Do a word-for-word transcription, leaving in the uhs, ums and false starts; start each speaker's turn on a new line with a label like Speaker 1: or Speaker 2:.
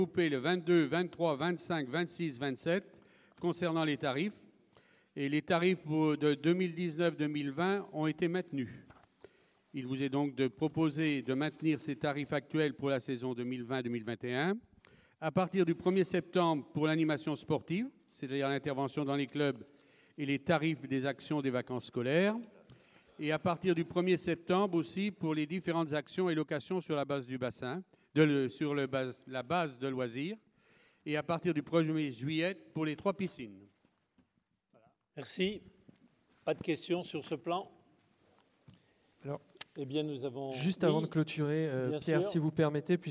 Speaker 1: Coupé le vingt-deux, vingt-trois, vingt-cinq, vingt-six, vingt-sept concernant les tarifs. Et les tarifs de deux mille dix-neuf deux mille vingt ont été maintenus. Il vous est donc de proposer de maintenir ces tarifs actuels pour la saison deux mille vingt deux mille vingt et un. À partir du premier septembre pour l'animation sportive, c'est-à-dire l'intervention dans les clubs et les tarifs des actions des vacances scolaires. Et à partir du premier septembre aussi pour les différentes actions et locations sur la base du bassin, de le, sur le base, la base de loisirs. Et à partir du premier juillet pour les trois piscines.
Speaker 2: Voilà. Merci. Pas de questions sur ce plan?
Speaker 3: Alors,
Speaker 2: eh bien, nous avons...
Speaker 3: juste
Speaker 2: oui,
Speaker 3: avant de clôturer, euh, Pierre,
Speaker 2: sûr.
Speaker 3: si vous permettez,